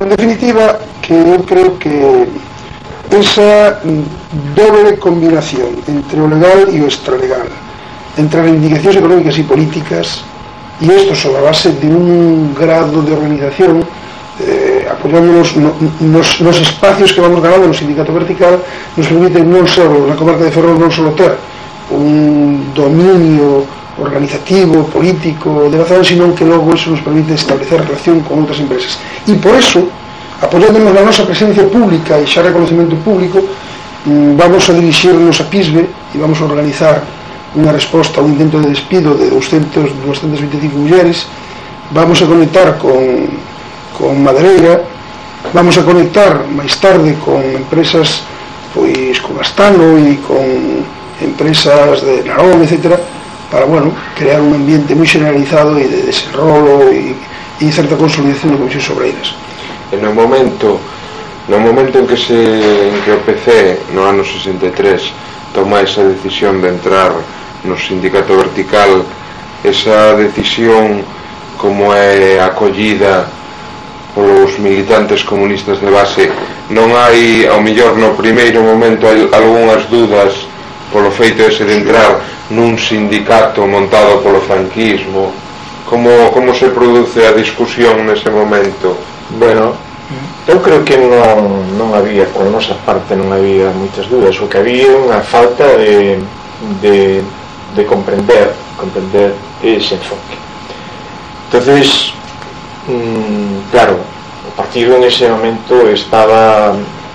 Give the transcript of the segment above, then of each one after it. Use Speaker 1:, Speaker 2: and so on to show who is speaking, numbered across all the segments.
Speaker 1: en definitiva, que eu creo que esa doble combinación entre o legal e o extralegal, entre reivindicacións económicas e políticas, e isto sobre a base de un grado de organización, apoyándonos nos espacios que vamos ganando no sindicato vertical, nos permite non só na comarca de Ferrol non só ter un dominio organizativo, político de la zona, sino que logo eso nos permite establecer relación con outras empresas. E por eso, apoyándonos na nosa presencia pública e xa reconocimiento público, vamos a dirixirnos a PISBE e vamos a organizar unha resposta a un intento de despido de 225 mulleres. Vamos a conectar con Madereira, vamos a conectar máis tarde con empresas pois con Astano e con empresas de Narón, etc., para, bueno, crear un ambiente moi generalizado e de desenrolo e certa consolidación de comisións obreiras.
Speaker 2: En no momento en que o PC no ano 63 toma esa decisión de entrar no sindicato vertical, esa decisión como é acollida polos militantes comunistas de base, non hai, ao mellor no primeiro momento, hai algunhas dudas polo feito ese de entrar nun sindicato montado polo franquismo? Como se produce a discusión nese momento?
Speaker 3: Bueno, eu creo que non había, por nosa parte non había moitas dudas. O que había unha falta de comprender ese enfoque. Entonces, claro, o partido en ese momento estaba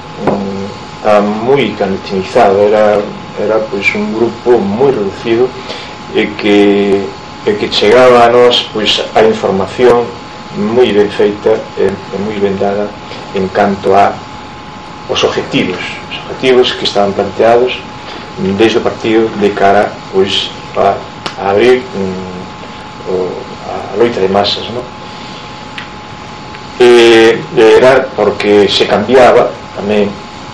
Speaker 3: moi clandestinizado, era pois un grupo moi reducido e que chegaba a nós pois a información moi ben feita e moi ben dada en canto a os objetivos que estaban planteados desde o partido de cara pois a abrir a loita de masas, non? E era porque se cambiaba tamén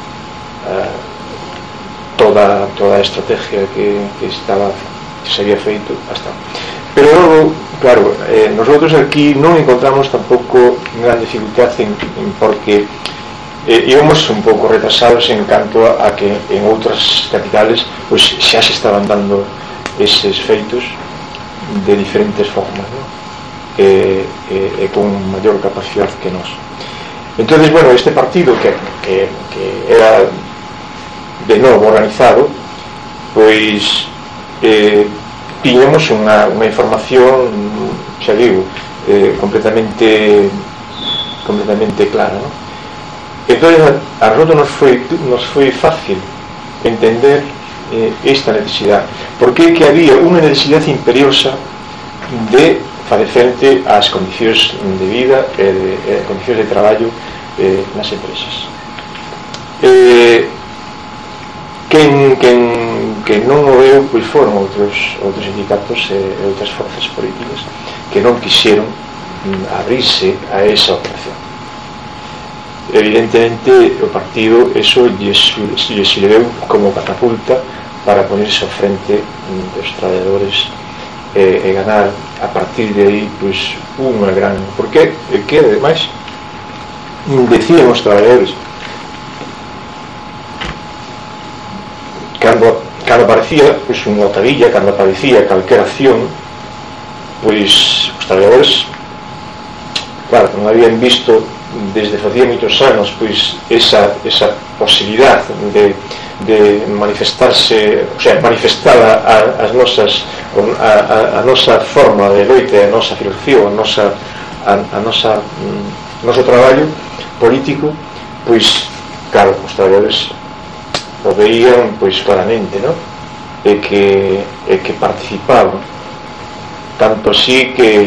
Speaker 3: toda a estrategia que se había feito hasta. Pero logo, claro, nosotros aquí non encontramos tampouco gran dificultad porque íbamos un pouco retrasados en canto a que en outras capitales pois xa se estaban dando eses feitos de diferentes formas, ¿no? E con maior capacidade que nós. Entonces, bueno, este partido que era de novo organizado, pois tiñamos unha información, xa digo, completamente clara, ¿no? Entón, a nosotros nos foi fácil entender esta necesidade, porque que había unha necesidade imperiosa de facer frente ás condicións de vida e de condicións de traballo nas empresas. Quen non o veu pois foron outros sindicatos e outras forzas políticas que non quixeron abrirse a esa operación. Evidentemente o partido eso lle sirveu como catapulta para ponerse ao frente dos traballadores e ganar a partir de aí pois unha gran, porque que ademais decían os traballadores cando aparecía pois unha otavilla, cando aparecía calquera acción, pois os traballadores, claro, non habían visto desde facía moitos anos pois esa posibilidade de manifestarse, o sea, manifestar a nosa forma de loite, a nosa filosofía, a noso traballo político, pois claro, os traballadores o veían pois claramente, non? E que participaban tanto así que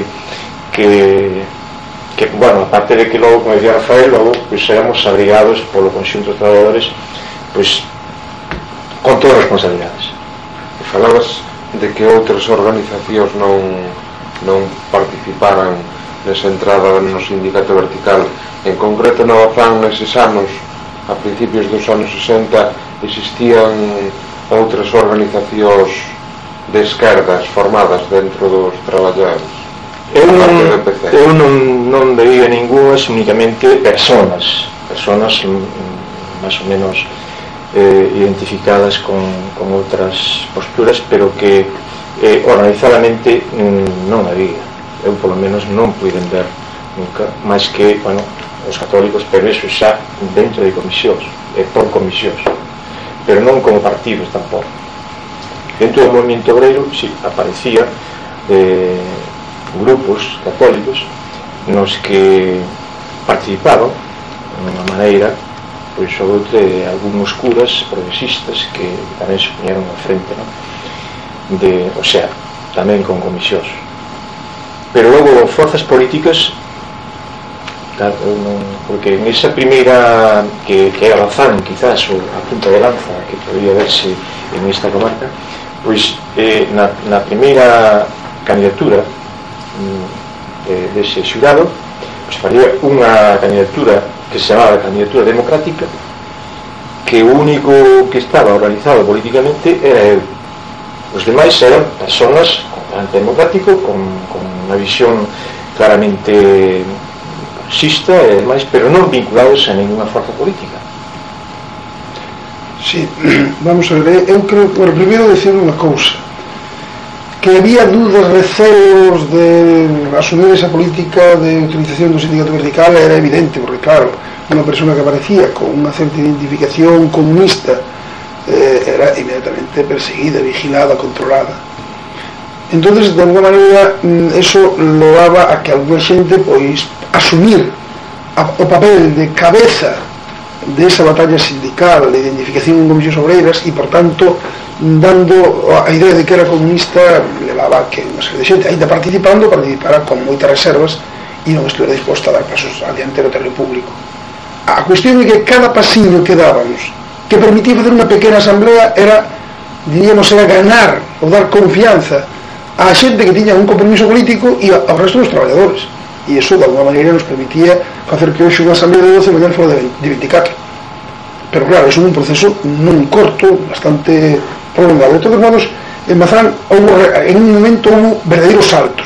Speaker 3: bueno, aparte de que logo, como decía Rafael, logo pois éramos abrigados polo conxunto de traballadores pois con todas as responsabilidades.
Speaker 2: Falabas de que outras organizacións non participaran nesa entrada no sindicato vertical. En concreto, no Afán, neses anos, a principios dos anos 60, existían outras organizacións de esquerdas formadas dentro dos traballadores.
Speaker 3: eu non veía ningunas, únicamente personas máis ou menos identificadas con outras posturas, pero que organizadamente non había. Eu polo menos non puiden ver nunca, máis que, bueno, os católicos, pero eso xa dentro de comisións, por comisións, pero non como partidos tampouco. Dentro do movimento obreiro si aparecía grupos católicos nos que participaban de unha maneira, pois, ou outra, de algúns curas progresistas que tamén se poñeron na frente, non? O sea, tamén con comisións. Pero logo forzas políticas, claro, porque en esa primeira que é Alazán, quizás, ou a punta de lanza que podría verse en esta comarca, pois na primeira candidatura dese xurado, pois faría unha candidatura que se chamaba candidatura democrática, que o único que estaba organizado políticamente era el. Os demais eran personas antidemocrático, con unha visión claramente marxista e demais, pero non vinculados a ninguna forza política.
Speaker 1: Sí, vamos a ver, eu creo que, bueno, primeiro decir unha cousa, que había dudas, recelos de asumir esa política de utilización do sindicato vertical era evidente, porque claro, unha persona que aparecía con unha certa identificación comunista era inmediatamente perseguida, vigilada, controlada. Entonces, de alguna maneira, eso levaba a que alguna xente pois asumir o papel de cabeza de esa batalla sindical de identificación con comisións obreiras e, por tanto, dando a idea de que era comunista, levaba a que unha serie de xente, ainda participara con moitas reservas e non estuviera disposta a dar pasos adiante no terreno público. A cuestión é que cada pasiño que dábamos que permitía fazer unha pequena asamblea era, diríamos, era ganar ou dar confianza a xente que tiña un compromiso político e ao resto dos traballadores, e iso de alguma maneira nos permitía facer que hoxe unha asamblea de 12 mañana fora de 24. Pero claro, iso é un proceso non corto, bastante prolongado. De todos modos, en Mazán en un momento houve verdadeiros saltos.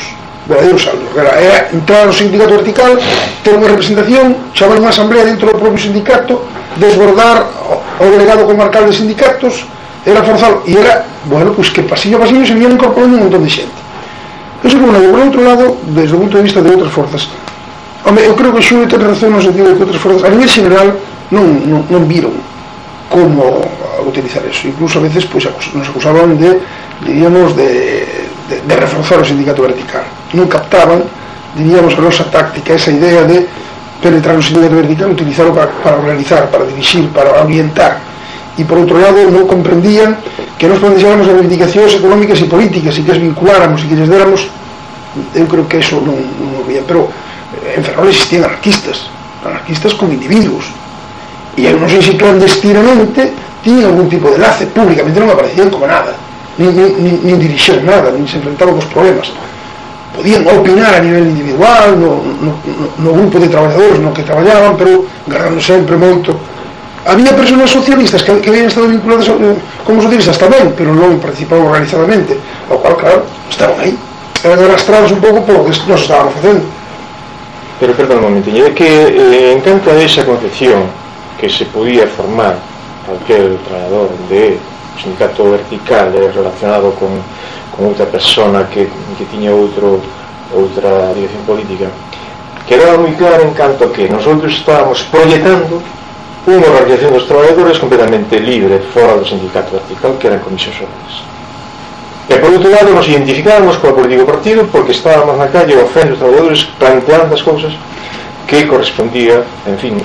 Speaker 1: Era entrar no sindicato vertical, ter unha representación, chamar unha asamblea dentro do propio sindicato, desbordar o delegado comarcal de sindicatos, era forzado, e era, bueno, pues que pasillo a pasillo se viñan incorporando un montón de xente. Eso por un lado. Por outro lado, desde o punto de vista de outras forzas, eu creo que Xulio ten razón no sentido de que outras forzas a nivel general non viron como utilizar eso. Incluso a veces pues, nos acusaban de, diríamos, de reforzar o sindicato vertical. Non captaban, diríamos, a nosa táctica, esa idea de penetrar no sindicato vertical, utilizarlo para organizar, para dirigir, para orientar. E por outro lado non comprendían que nos planteáramos as reivindicacións económicas e políticas e que as vinculáramos e que lles déramos. Eu creo que eso non o veía. Pero en Ferrol existían anarquistas como individuos, e eu non sei se clandestinamente tiñan algún tipo de enlace, públicamente non aparecían como nada, nin dirixían nada, nin se enfrentaban cos problemas. Podían opinar a nivel individual no grupo de traballadores no que traballaban, pero guardando sempre moito. Había personas socialistas que habían estado vinculadas como socialistas tamén, pero non participaban organizadamente, ao cual, claro, estaban aí, eran arrastrados un pouco polo que nos estaban facendo.
Speaker 3: Pero, perdón un momento, é que en canto a esa concepción que se podía formar cualquier traballador de sindicato vertical relacionado con outra persona que tiña outra dirección política, quedaba moi claro en canto que nosotros estábamos proyectando unha organización dos traballadores completamente libre fora do sindicato vertical, que eran comisións obreiras. E por outro lado nos identificábamos coa político partido porque estábamos na calle ao frente dos traballadores planteando as cousas que correspondía, en fin,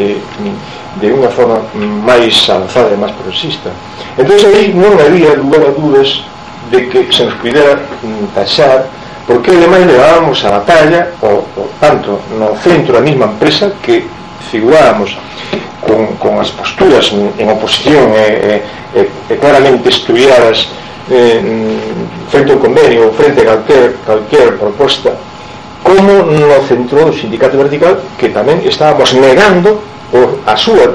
Speaker 3: de unha forma máis avanzada e máis progresista. Entón aí non había lugar a dudas de que se nos pudera taxar, porque ademais levábamos a batalla tanto no centro da mesma empresa que figurábamos con as posturas en oposición claramente estudiadas frente ao convenio, frente a calquer proposta, como no centro do sindicato vertical, que tamén estábamos negando a súa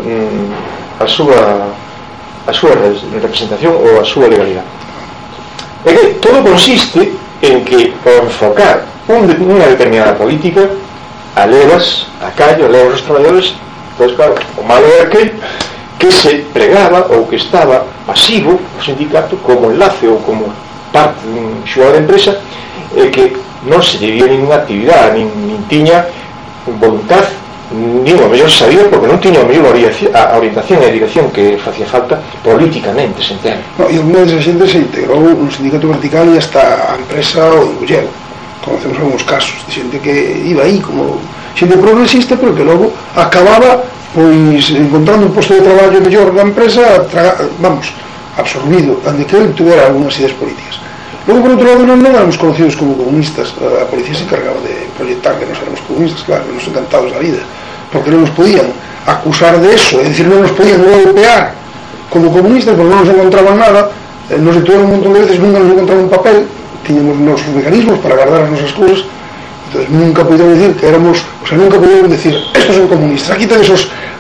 Speaker 3: representación ou a súa legalidade. É que todo consiste en que ao enfocar unha determinada política a levas a callo, a levas os traballadores. Pois claro, o malo era que se pregaba ou que estaba pasivo o sindicato como enlace ou como parte dun xogador de empresa, que non se debía ninguna actividade, nin tiña voluntad, nin o mellor sabía, porque non tiña o mellor a orientación e a dirección que facía falta políticamente, se entende.
Speaker 1: No, e unha desa xente se integrou no sindicato vertical e hasta a empresa o engulleu. Conocemos algúns casos de xente que iba aí como xente progresista, pero que logo acababa pois encontrando un posto de traballo mellor na empresa, absorbido, onde que ele tuvera algunhas ideas políticas. Logo, por outro lado, non éramos conocidos como comunistas. A policía se encargaba de proyectar que nos éramos comunistas, claro, nos encantados da vida, porque non nos podían acusar de eso, é dicir, non nos podían golpear como comunistas, porque non nos encontraban nada. Nos detuvieron un montón de veces, nunca nos encontraron un papel, tiñamos nosos mecanismos para guardar as nosas cousas. Entonces nunca pudieron decir que éramos, o sea, nunca pudieron decir, estos son comunistas, aquí tenéis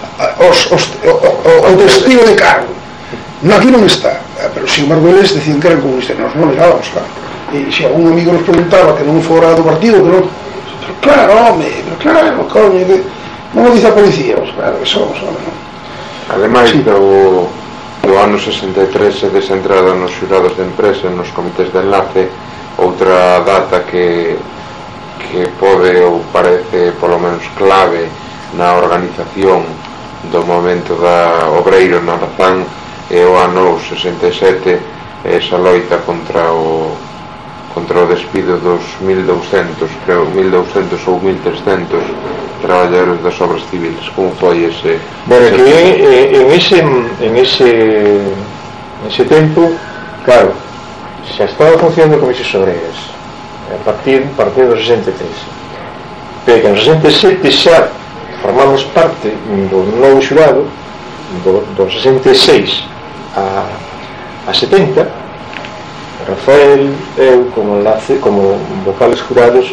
Speaker 1: o testigo de cargo. No, aquí non está, pero sin embargo eles decían que eran comunistas, nos non negábamos, claro. E se algún amigo nos preguntaba que non fora do partido, que non, pero claro, coño, que non o dice a policía, pues claro que somos, non.
Speaker 2: Ademais, sí. do ano 63 se desentrada nos xurados de empresa, nos comités de enlace, outra data que pode ou parece polo menos clave na organización do momento da obreiro na Razán é o ano 67, esa loita contra o despido dos 1.200, creo, 1.200 ou 1.300 traballadores das obras civiles. Como foi ese?
Speaker 3: Bueno, que en ese tempo, claro, xa estaba funcionando comisións obreiras a partir do 63, pero que en 67 xa formamos parte do novo xurado do 66 a 70. Rafael, eu como enlace, como vocales jurados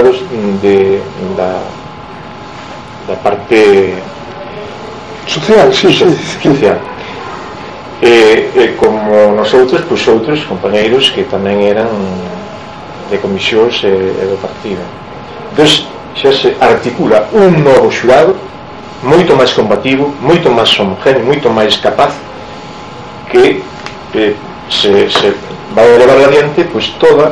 Speaker 3: da parte
Speaker 1: social, social.
Speaker 3: E como nosotros, pois outros compañeiros que tamén eran de comisións e do partido. Entón xa se articula un novo xurado moito máis combativo, moito máis homogéneo, moito máis capaz, que se vai levar adiante pois toda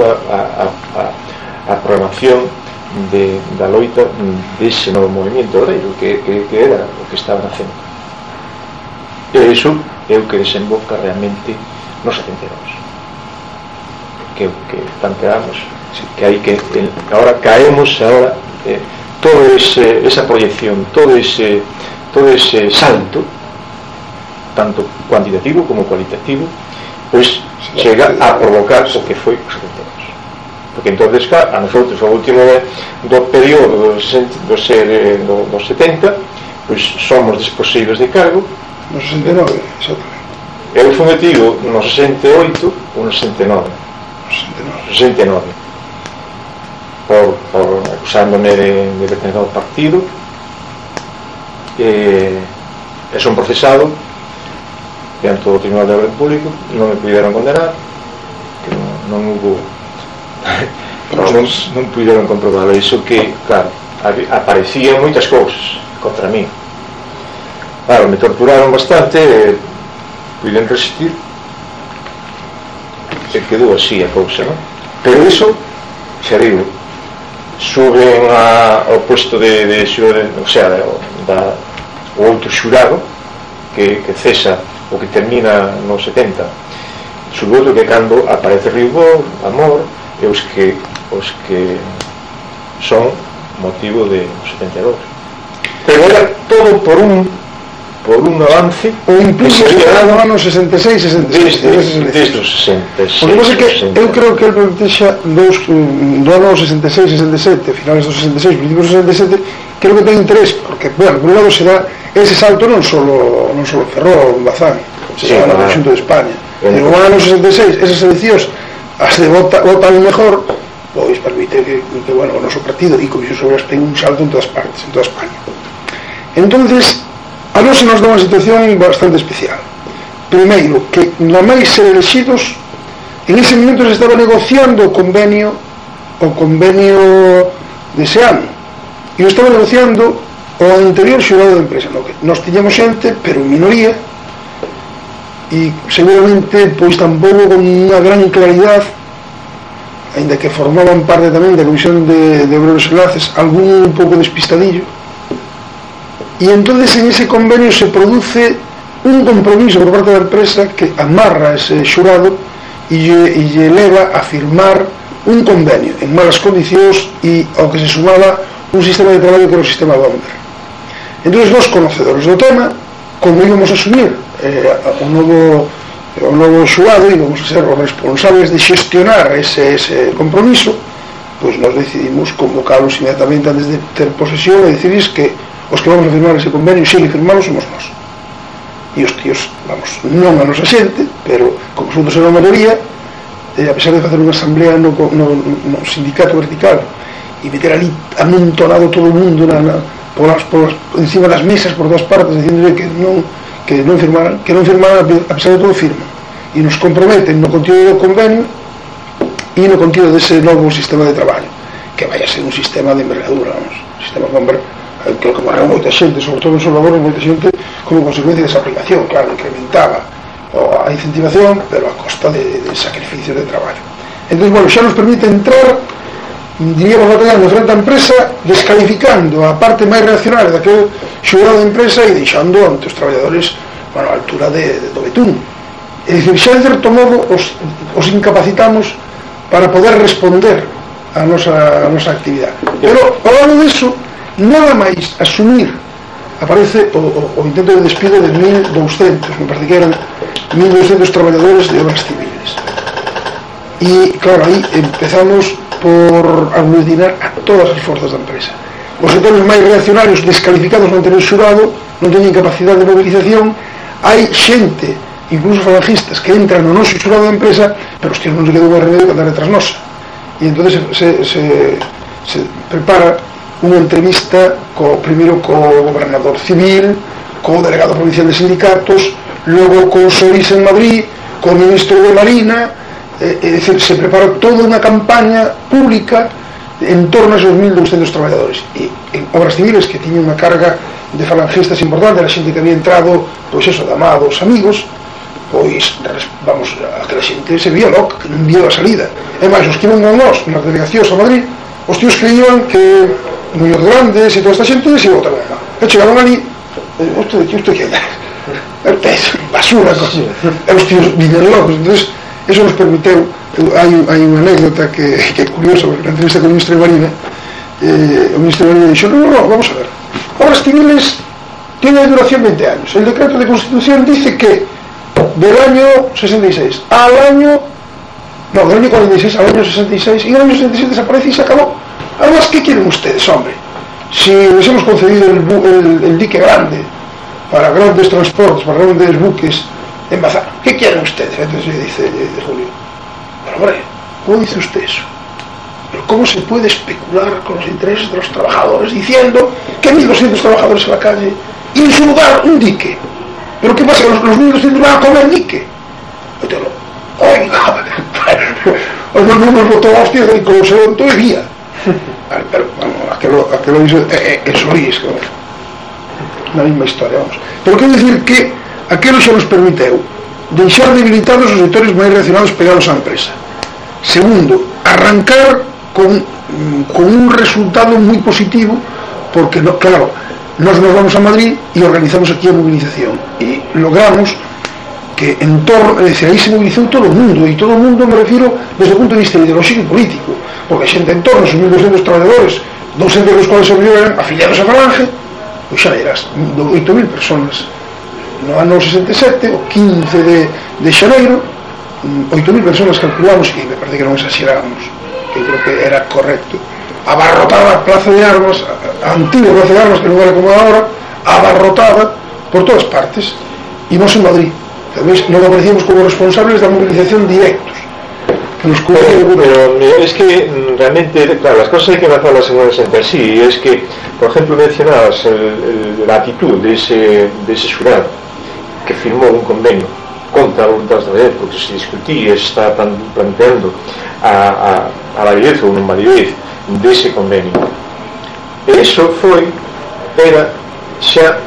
Speaker 3: a programación da loita dese novo movimento obreiro que era o que estaba nacendo. E iso é o que desemboca realmente nos 72, que planteamos que hai que agora caemos toda esa proyección, todo ese salto tanto cuantitativo como cualitativo, pois chega a provocar o que foi os 72. Porque entonces a nosotros o último do período do 70, pois somos desposeídos de cargo
Speaker 1: no 69, exactamente.
Speaker 3: Eu fui metido no 68 ou no 69 por acusándome de pertenecer ao partido, e son procesado diante do Tribunal de Orden Público. Non me puderon condenar, que non hubo non puderon comprobar iso, que claro, aparecían moitas cousas contra mí. Claro, me torturaron bastante, puiden resistir, e quedou así a cousa, non? Pero iso xa digo, suben ao posto de xurado, o sea, o outro xurado que cesa o que termina no 70, sube outro que cando aparece Riubor, Amor e os que son motivo de 72. Pero era todo por un avance,
Speaker 1: ou incluso no ano 66
Speaker 3: desde os 66.
Speaker 1: Porque pasa que eu creo que el protexa do ano 66-67, finales do 66, principios do 67, creo que ten interés, porque, bueno, por un lado será ese salto non solo Ferrol, Bazán, será no conxunto de España. Pero no ano 66, esas eleccións, as de votan mejor, pois permite que bueno, o noso partido e Comisións Obreiras ten un salto en todas partes, en toda España. Entonces, a nós nos dá unha situación bastante especial. Primeiro, que na máis ser elexidos, en ese momento se estaba negociando o convenio o convenio dese ano, e o estaba negociando o anterior xurado de empresa, no que nós tiñamos xente, pero en minoría, e seguramente pois tampouco con unha gran claridade, ainda que formaban parte tamén da Comisión de Obreros e Enlaces, algún un pouco despistadillo, e entonces en ese convenio se produce un compromiso por parte da empresa que amarra ese xurado e lle leva a firmar un convenio en malas condicións e ao que se sumaba un sistema de traballo que era o sistema Bomber. Entonces nós, conocedores do tema, como íbamos a asumir o novo xurado, íbamos a ser os responsables de xestionar ese compromiso, pois nós decidimos convocalos inmediatamente antes de ter posesión e decidirles que os que vamos a firmar ese convenio, se le firmamos, somos nós. E os tíos, vamos, non a nosa xente, pero como somos a maioría, a pesar de facer unha asamblea no sindicato vertical e meter ali amontonado todo o mundo encima das mesas por todas partes, dicindo que non firmaran, a pesar de todo firman, e nos comprometen no contido do convenio e no contido dese novo sistema de traballo, que vai a ser un sistema de envergadura, vamos, un sistema Bomber, que morreu moita xente, sobre todo en seu labor, moita xente como consecuencia desa aplicación, claro, incrementaba a incentivación, pero a costa de sacrificios de traballo. Entón, bueno, xa nos permite entrar, diríamos, batallando frente á empresa, descalificando a parte máis reaccionaria daquele xurado de empresa e deixando ante os traballadores, bueno, a altura do betún. É dicir, xa de certo modo os incapacitamos para poder responder a nosa actividade. Pero, ao lado disso, nada máis asumir, aparece o intento de despido de 1.200, me parece que eran 1.200 traballadores de obras civiles. E, claro, aí empezamos por aglutinar a todas as forzas da empresa. Os sectores máis reaccionarios, descalificados no anterior xurado, non teñen capacidade de movilización. Hai xente, incluso falangistas, que entran no noso xurado da empresa, pero os tíos non se quedou máis remedio que andar detrás nosa. E entón se prepara unha entrevista primeiro co gobernador civil, co delegado provincial de sindicatos, logo co Solís en Madrid, co ministro de Marina, se prepara toda unha campaña pública en torno a esos 1.200 traballadores. E en obras civiles, que tiña unha carga de falangistas importante, era xente que había entrado, pois eso, de amados amigos, pois, vamos, aquela xente se vía loca, que non vía a salida. E máis, os que iban con nós nas delegacións a Madrid, os tíos creían que Muñoz Grandes e toda esta xente se botaban lá. E chegaron ali, usted que é basura, e os tíos viñan locos. Entón, eso nos permiteu, hai unha anécdota que é curiosa, porque na entrevista con o ministro de Marina, o ministro de Marina dixo, no, vamos a ver, obras civiles tiene duración 20 años, el decreto de Constitución dice que del año 66 al año, no, del año 46 al año 66, y el año 67 desaparece y se acabó. Además, ¿qué quieren ustedes, hombre? Si les hemos concedido el dique grande para grandes transportes, para grandes buques en Bazán, ¿qué quieren ustedes? Entonces dice Julio, pero hombre, ¿cómo dice usted eso? ¿Pero cómo se puede especular con los intereses de los trabajadores diciendo que 1.200 trabajadores en la calle y en su lugar un dique? ¿Pero qué pasa? ¿Los 1.200 van a comer dique? Entonces, oiga, no nos botó a hostias y como se levantó y vía. Pero vamos, aquello dice el Solís, la misma historia, vamos. Pero quero dicir que aquello xa nos permiteu deixar debilitados os sectores máis reaccionados pegados á empresa. Segundo, arrancar con un resultado moi positivo, porque, claro, nos vamos a Madrid e organizamos aquí a movilización e logramos que en torno, é dicir, aí se movilizou todo o mundo, e todo o mundo me refiro desde o punto de vista ideolóxico e político, porque a xente en torno, os 1.200 traballadores, 200 dos cuales se eran afiliados a Falange, pois xa eras 8.000 personas no ano 67, o 15 de xaneiro, 8.000 personas calculamos, e me parece que non exageramos, que creo que era correcto, abarrotada a Plaza de Armas, a antiga Plaza de Armas, que non era como ahora, abarrotada por todas partes, e nós en Madrid. Nos aparecíamos como responsables da movilización directos que nos
Speaker 3: pero es que realmente, claro, las cosas hay que enlazarlas en entre sí, y es que, por ejemplo, mencionabas la actitud de ese jurado que firmó un convenio contra a voluntad da validez, porque se discutía, se está planteando a validez ou non validez dese convenio. E iso era xa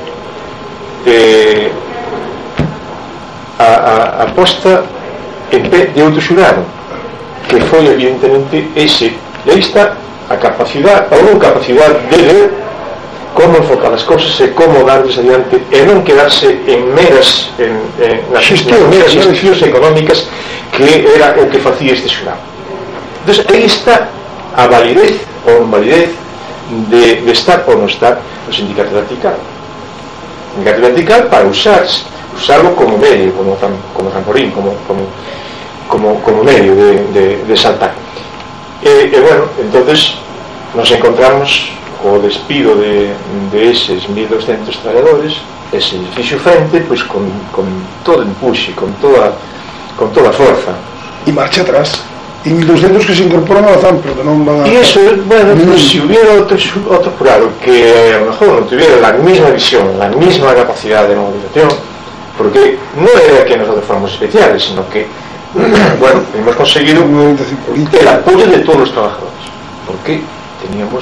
Speaker 3: a posta en pé de outro xurado, que foi evidentemente ese. E aí está a capacidade ou non capacidade de ver como enfocar as cousas e como darles adiante e non quedarse en meras nas xestións económicas, que era o que facía este xurado. Entón, aí está a validez ou non validez de estar ou non estar no sindicato vertical. O sindicato vertical para usarlo como medio, como trampolín, como medio de saltar. E bueno, entonces nos encontramos co despido de eses 1.200 traballadores, ese fixo frente pois con todo empuxe, con toda forza.
Speaker 1: E marcha atrás. E 1.200 que se incorporan ao ZAM, pero que non van a...
Speaker 3: E eso, bueno, pues, si hubiera otro jurado que a lo mejor no tuviera la misma visión, la misma capacidad de movilización, porque no era que nosotros fuéramos especiales, sino que bueno, hemos conseguido el apoyo de todos los trabajadores, porque teníamos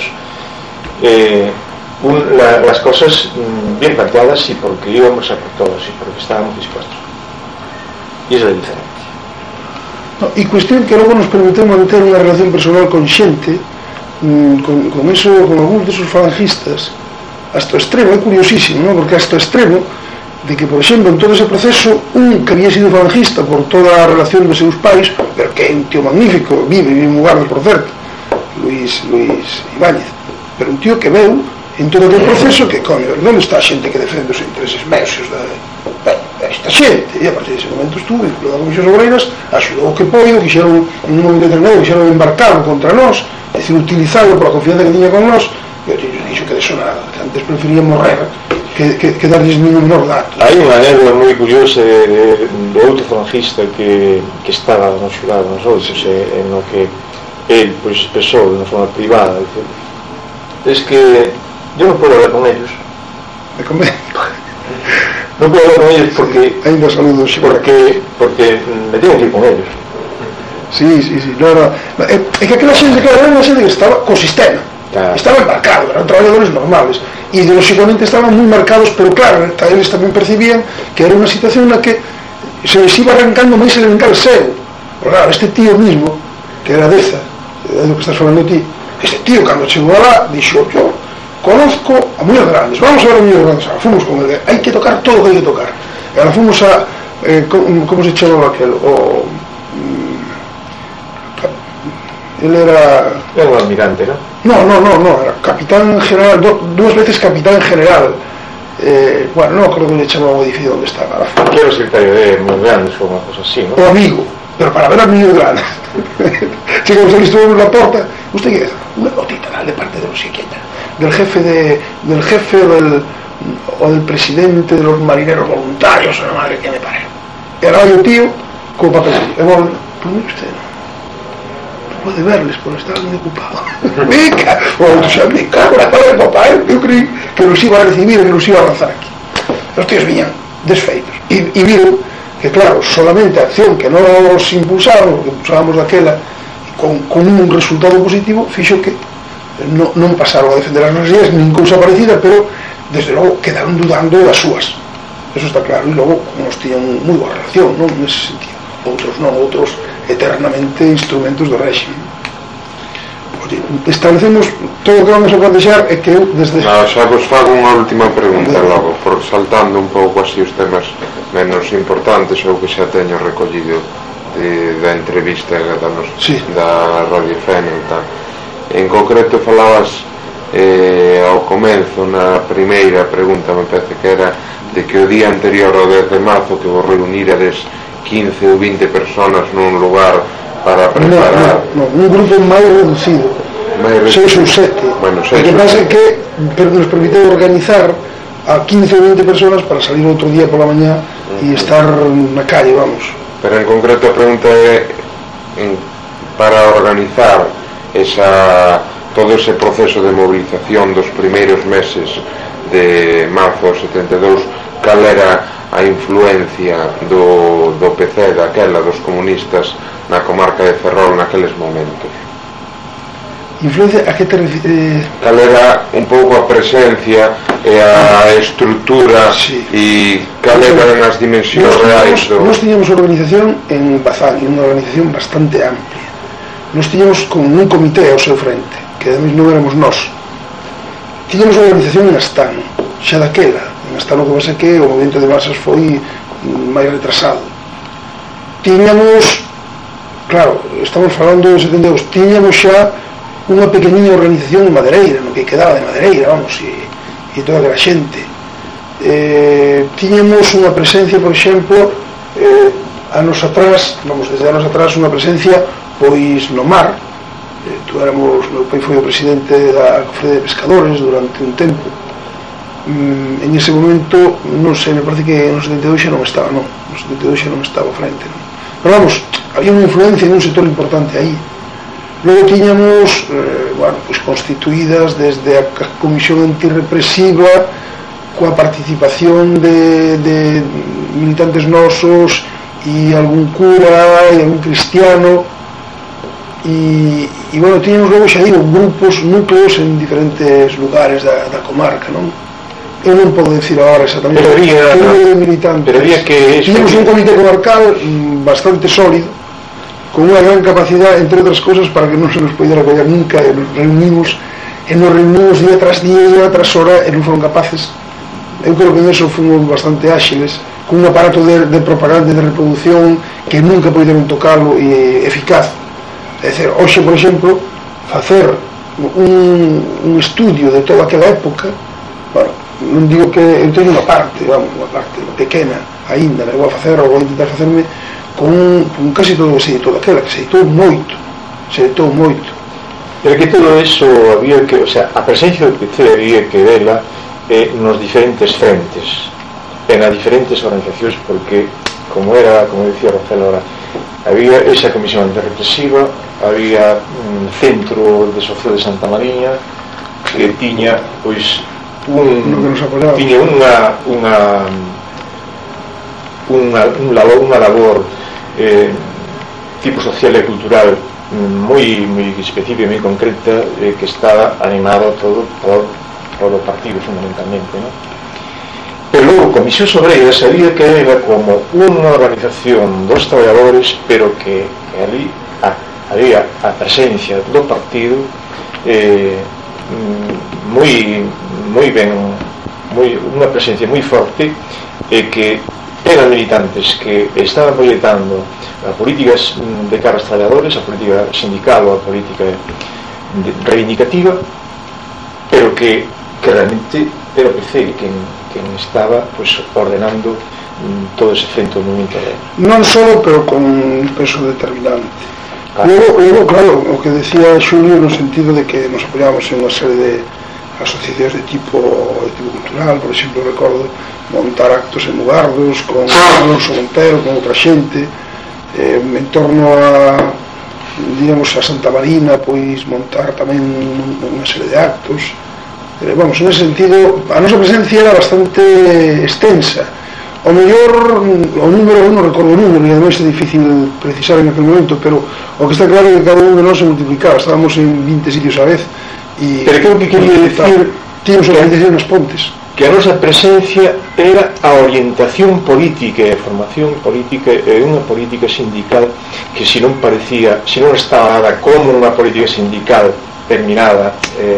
Speaker 3: las cosas bien planteadas y porque íbamos a por todos y porque estábamos dispuestos. Y eso es diferente.
Speaker 1: No, e cuestión que logo nos permitiu manter unha relación personal con xente, con algúns desos falangistas, hasta o extremo, é curiosísimo, ¿no? Porque hasta o extremo de que, por exemplo, en todo ese proceso, un que había sido falangista por toda a relación dos seus pais, pero que é un tío magnífico, vive en Mugardos, por certo, Luis Ibáñez, pero un tío que veu en todo aquele proceso que, coño, non está a xente que defende os intereses meus esta xente, e a partir dese momento estuve vinculado a Comisións Obreiras, axudou o que poio, quixeron en un momento determinado, quixeron embarcarlo contra nós, é dicir, utilizarlo pola confianza que tiña con nós, e eu dixo que de eso nada, que antes prefería morrer que darles ningún menor dato.
Speaker 3: Hai unha anécdota moi curiosa de outro falangista que estaba no xurado nos outros, en lo que él pues expresou de unha forma privada, es que yo no puedo hablar con ellos. No puedo hablar con ellos porque
Speaker 1: ainda saludos
Speaker 3: porque me tengo que ir con ellos.
Speaker 1: Sí, no. É que aquela xente, claro, era unha xente que estaba co sistema, estaba embarcado, eran traballadores normales, e ideolóxicamente estaban moi marcados, pero claro, eles tamén percibían que era unha situación na que se les iba arrancando máis elemental seu. Pero claro, este tío mismo, que era deza, é do que estás falando ti, este tío cando chegou alá dixo, yo conozco a Muñoz Grandes, vamos a ver a Muñoz Grandes. Fomos con ele, hai que tocar todo o que hai que tocar. E ahora fomos a como se chamaba aquel, ele era
Speaker 3: un almirante, ¿no?
Speaker 1: No, era capitán general, dúas veces capitán general. Bueno, non acordo que le chamaba o edificio onde estaba.
Speaker 3: Que era o secretario de Muñoz Grandes ou unha cosa así, ¿no?
Speaker 1: O amigo, pero para ver a Muñoz Grandes. Chegamos ali, estuvimos na porta, usted que é unha notita de parte de los psiquiatras, del jefe o del presidente de los marineros voluntarios, a la madre que me pare. Era o tío con papel. E bueno, pues mire usted, no puede verles porque estaba muy ocupado. Mica, me cago en la madre de papá, yo creí que los iba a recibir, que los iba a lanzar aquí. Los tíos viñan desfeitos y vieron que, claro, solamente a acción que nos impulsaron, que impulsábamos daquela, con un resultado positivo, fixo que non pasaron a defender as nosas ideas nin cousa parecida, pero desde logo quedaron dudando das súas, eso está claro. E logo nos tiñan moi boa relación, non, nese sentido. Outros non, outros eternamente instrumentos do réxime. Establecemos todo o que vamos a plantexar é que eu desde...
Speaker 2: xa vos fago unha última pregunta logo, por saltando un pouco así os temas menos importantes ou que xa teño recollido da entrevista da Radio Fene e tal. En concreto falabas ao comenzo na primeira pregunta, me parece que era de que o día anterior ao 10 de marzo que vos reunirades 15 ou 20 personas nun lugar para preparar...
Speaker 1: No, un grupo máis reducido, 6 ou 7.
Speaker 2: Bueno,
Speaker 1: o que pasa é que nos permite organizar a 15 ou 20 personas para salir outro día pola mañá e estar na calle, vamos.
Speaker 2: Pero en concreto a pregunta é para organizar todo ese proceso de movilización dos primeiros meses de marzo 72, cal era a influencia do PC daquela, dos comunistas na comarca de Ferrol naqueles momentos?
Speaker 1: Influencia, a que te refieres?
Speaker 2: Cal era un pouco a presencia e a estrutura,
Speaker 1: sí.
Speaker 2: E cal eran as dimensións reais
Speaker 1: Nós tiñamos organización en Bazán, unha organización bastante amplia. Nós tiñamos con un comité ao seu frente, que ademais non éramos nós. Tiñamos unha organización en Astano, xa daquela. En Astano, como pasa que o movimento de masas foi máis retrasado. Tiñamos, claro, estamos falando de 72, tiñamos xa unha pequeniña organización en Madereira, no que quedaba de Madereira, vamos, e toda aquela xente. Tiñamos unha presencia, por exemplo, anos atrás, vamos, desde anos atrás, unha presencia, pois, no mar. Meu pai foi o presidente da Cofradía de Pescadores durante un tempo. En ese momento, non sei, me parece que no 72 xa non estaba, non, no 72 xa non estaba frente, non. Pero vamos, había unha influencia en un sector importante aí. Logo tiñamos, pues constituídas desde a Comisión Antirrepresiva, coa participación de militantes nosos e algún cura e algún cristiano, e bueno, tiñamos logo, xa digo, grupos, núcleos en diferentes lugares da comarca, non? Eu non podo decir agora exactamente
Speaker 3: pero había
Speaker 1: militantes,
Speaker 3: pero había que
Speaker 1: tiñamos un comité comarcal bastante sólido, con unha gran capacidade, entre outras cosas, para que non se nos poidera coller nunca, e nos reunimos día tras hora, e non foron capaces. Eu creo que en eso fomos bastante áxiles, con un aparato de propaganda e de reproducción que nunca poideron tocalo e eficaz. É dicir, hoxe, por exemplo, facer un estudio de toda aquela época, bueno, non digo que eu teño unha parte pequena aínda, vou a facer, ou vou intentar facerme con casi todo o que se editou daquela, que se editou moito.
Speaker 3: Pero que todo eso había que, o sea, a presencia do PC había que vela nos diferentes frentes, en as diferentes organizacións, porque, como decía Rafael ahora, había esa comisión antirrepresiva, había un centro de social de Santa Mariña, que tiña, pois, tiña unha labor tipo social e cultural moi específica e moi concreta, que estaba animado todo por o partido fundamentalmente, ¿no? Pero logo Comisións Obreiras sabía que era como unha organización dos traballadores, pero que ali había a presencia do partido unha presencia moi forte, e que eran militantes que estaban proyectando a políticas de cara aos traballadores, a política sindical ou a política reivindicativa, pero que realmente era o PC quen estaba, pues, ordenando todo ese centro do movimento obrero.
Speaker 1: Non só, pero con un peso determinante. Luego, claro, o que decía Xulio, no sentido de que nos apoyábamos en unha serie de asociacións de tipo cultural. Por exemplo, recordo montar actos en Mugardos con Alonso Montero, con outra xente, en torno a, digamos, a Santa Marina, pois montar tamén unha serie de actos. Vamos, en ese sentido, a nosa presencia era bastante extensa. O mellor, o número, non recordo o número, e ademais é difícil precisar en aquel momento, pero o que está claro é que cada un de nós se multiplicaba, estábamos en 20 sitios a vez.
Speaker 3: Pero creo que quería decir,
Speaker 1: tíamos organización nas Pontes,
Speaker 3: que a nosa presencia era a orientación política e a formación política, e unha política sindical que se non estaba nada como unha política sindical terminada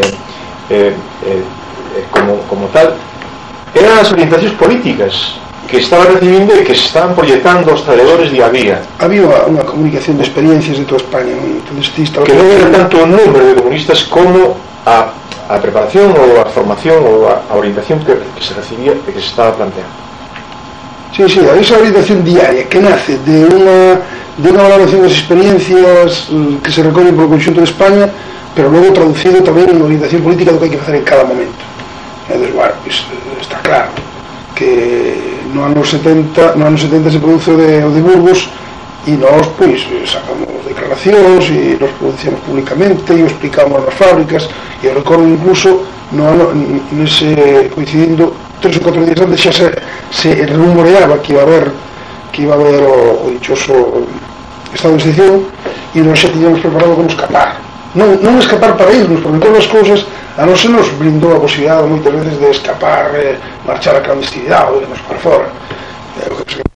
Speaker 3: como tal, eran as orientacións políticas que estaban recibindo e que se estaban proyectando aos traballadores día a día.
Speaker 1: Había unha comunicación de experiencias de toda España, entonces,
Speaker 3: que non era tanto o número de comunistas como a preparación ou a formación ou a orientación que se recibía e que se estaba planteando.
Speaker 1: Sí, esa orientación diaria que nace de unha valoración das experiencias que se recollen polo conxunto de España, pero logo traducido tamén en orientación política do que hai que facer en cada momento. Entonces, bueno, pues, está claro que no ano 70 se produce o de Burgos, e nós, pois, sacamos declaracións e nos pronunciamos públicamente e explicamos nas fábricas. E eu recordo incluso coincidindo 3 ou 4 días antes xa se rumoreaba que iba a haber o dichoso estado de excepción, e nós xa tiñamos preparado como escapar, non escapar para irnos, porque todas as cousas a non se nos brindou a posibilidade moitas veces de escapar, marchar a clandestinidade ou irnos para fora.